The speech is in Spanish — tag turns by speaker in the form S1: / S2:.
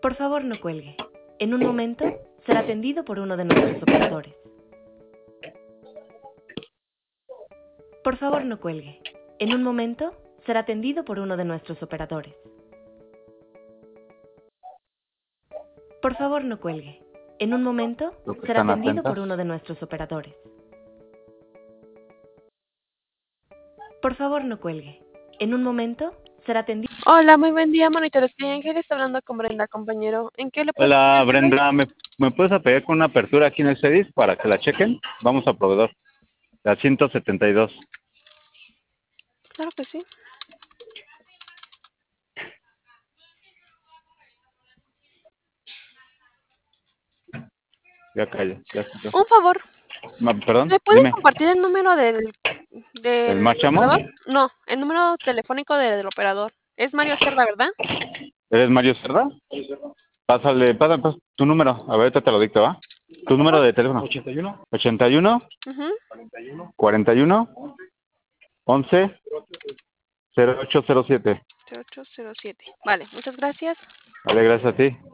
S1: Por favor, no cuelgue. En un momento será atendido por uno de nuestros operadores. Por favor, no cuelgue. En un momento será atendido por uno de nuestros operadores. Por favor, no cuelgue. En un momento
S2: Creo que
S1: será
S2: están
S1: atendido
S2: atentas.
S1: por uno de nuestros operadores. Por favor, no cuelgue. En un momento será atendido.
S3: Hola, muy buen día, monitores de Ángeles, hablando con Brenda, compañero. ¿En qué le puedo
S2: Hola,
S3: ayudar?
S2: Brenda, ¿me puedes apoyar con una apertura aquí en el CEDIS para que la chequen? Vamos a proveedor. La 172.
S3: Claro que sí.
S2: Ya calla, ya escuchó.
S3: Un favor,
S2: Perdón,
S3: ¿me puede
S2: dime.
S3: compartir el número del
S2: ¿El marchamo?
S3: operador? No, el número telefónico del operador. Es Mario Cerda, ¿verdad?
S2: ¿Eres Mario Cerda? Pásale tu número. A ver, ahorita te lo dicto, ¿va? Tu
S3: Por
S2: número
S3: favor.
S2: de teléfono. 81
S3: Ujú.
S2: 41 11 0807.
S3: 0807. Vale, muchas gracias.
S2: Vale, gracias a ti.